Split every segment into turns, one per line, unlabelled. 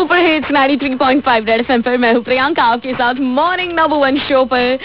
Super hits 93.5 red FM पर मैं हूँ प्रियंका आपके साथ मॉर्निंग नंबर 1 शो पर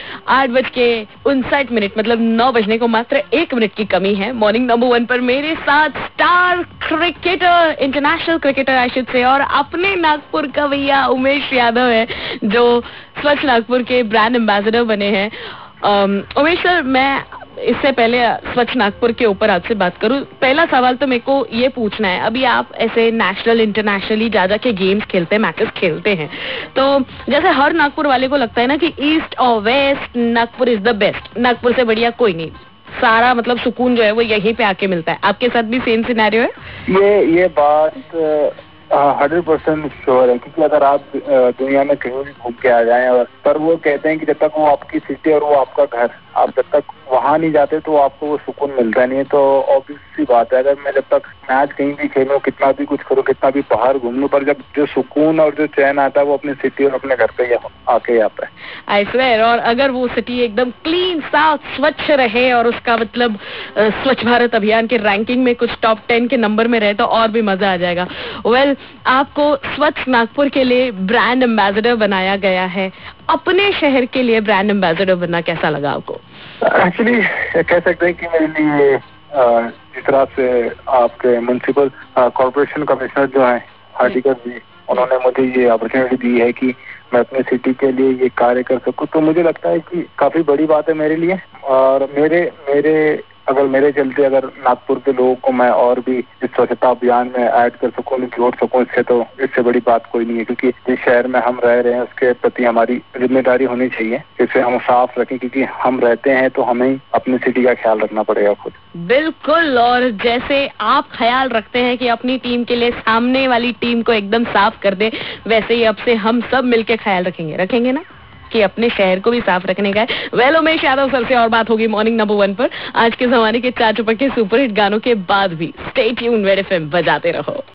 8:59 मतलब 9 बजने को मात्र 1 मिनट की कमी है। मॉर्निंग नंबर 1 पर मेरे साथ star cricketer, international cricketer I should say, और अपने नागपुर का भैया उमेश यादव है जो स्वच्छ नागपुर के ब्रांड एम्बेसडर बने हैं। उमेश सर, मैं इससे पहले स्वच्छ नागपुर के ऊपर आपसे बात करूं, पहला सवाल तो मेरे को ये पूछना है, अभी आप ऐसे नेशनल इंटरनेशनली जा के गेम्स खेलते हैं, मैचेस खेलते हैं, तो जैसे हर नागपुर वाले को लगता है ना कि ईस्ट और west Nagpur is the best, Nagpur से बढ़िया कोई नहीं, सारा मतलब सुकून जो है वो यहीं पे आके मिलता है। आपके साथ भी सेम सिनेरियो है?
ये बात 100% श्योर है, क्योंकि अगर आप दुनिया में कहीं भी घूम के आ जाएं, और पर वो कहते हैं कि जब तक वो आपकी सिटी और वो आपका घर, आप जब तक वहां नहीं जाते तो आपको वो सुकून मिलता नहीं है। तो ऑब्वियस सी बात है, अगर मैं जब तक मैच कहीं भी खेलूं, कितना भी कुछ करूं, कितना भी बाहर घूम लूं, पर जब जो सुकून और जो चैन आता है वो अपनी सिटी और अपने घर पे ही आके ही आता है।
आई स्वेयर, और अगर वो सिटी एकदम क्लीन, साफ, स्वच्छ रहे और उसका मतलब स्वच्छ भारत अभियान के रैंकिंग में कुछ टॉप 10 के नंबर में रहे तो और भी मजा आ जाएगा। वेल, आपको स्वच्छ नागपुर के लिए ब्रांड एम्बेसडर बनाया गया है, अपने शहर के लिए ब्रांड एम्बेसडर बनना कैसा लगा आपको?
एक्चुअली कह सकते हैं कि मेरे लिए जिस तरह से आपके म्युनिसिपल कॉर्पोरेशन कमिश्नर जो है हार्डिकर जी, उन्होंने मुझे ये अपॉर्चुनिटी दी है कि मैं अपने सिटी के लिए ये कार्य कर सकूं, तो मुझे लगता है कि काफी बड़ी बात है मेरे लिए। और मेरे चलते अगर नागपुर के लोगों को मैं और भी इस स्वच्छता अभियान में ऐड कर सकूं, जोड़ सकूं, इससे बड़ी बात कोई नहीं है, क्योंकि जिस शहर में हम रह रहे हैं उसके प्रति हमारी जिम्मेदारी होनी चाहिए, इसे हम साफ रखें, क्योंकि हम रहते हैं तो हमें अपनी सिटी का ख्याल रखना पड़ेगा खुद।
बिल्कुल, और जैसे आप ख्याल रखते हैं कि अपनी टीम के लिए सामने वाली टीम को एकदम साफ कर दे, वैसे ही अब से हम सब मिलके ख्याल रखेंगे ना कि अपने शहर को भी साफ रखने का है। वेल, उमेश यादव सर से और बात होगी मॉर्निंग नंबर 1 पर आज के जमाने के 4 चुपक के सुपर हिट गानों के बाद भी। स्टे ट्यून्ड, रेड एफएम बजाते रहो।